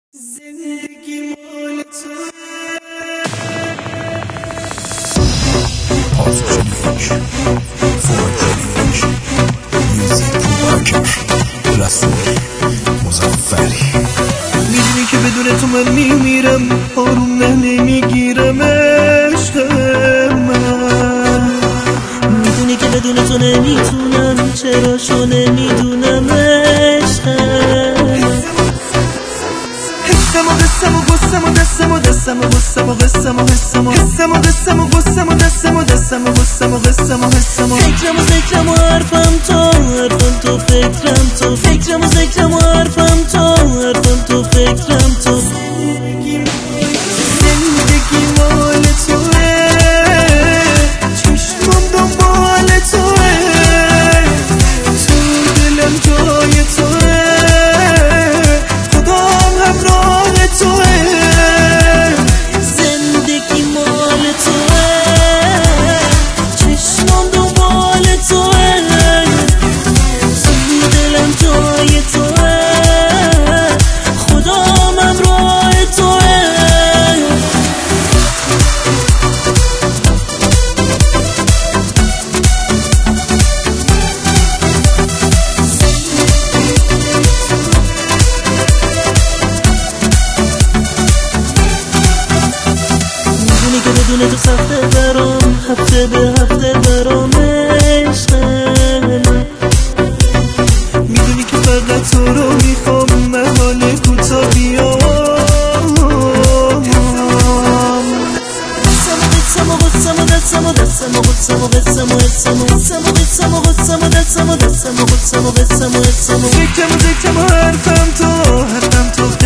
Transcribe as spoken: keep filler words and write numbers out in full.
زندگی مال توه. پاسوشنیک فورجنیک میوزیک پروپاکر رسول مظفری. میدونی که بدون تو من میمیرم، آروم نه نمیگیرم عشق من. میدونی که بدون تو نمیتونم، چرا شو نمیدونم عشق من. حسم و قسم و قسم و دستم و دستم و قسم و قسم و حسم و حسم و قسم و قسم و دستم و دستم و قسم و قسم و حسم و فکرم و ذکرم و حرفم تو، حرفم تو فکرم تو، فکرم و ذکرم و حرفم تو، حرفم تو فکرم تو. زندگی مال توه، چشمم دنبال توه، تو دلم جای توه، خدام همراه توه. زندگی مال توه، چشمم دنبال توه، تو دلم جای توه، خدام همراه توه. بدون تو سخته برام، هفته به هفته برام عشق من. میدونی که فقط تو رو میخوام، من حال کوتا بیام. قسم و قسم و دستم و دستم و قسم و قسم و حسم و قسم و قسم و قسم و دستم و دستم و قسم و قسم و حسم و فکرم و ذکرم و حرفم تو، حرفم تو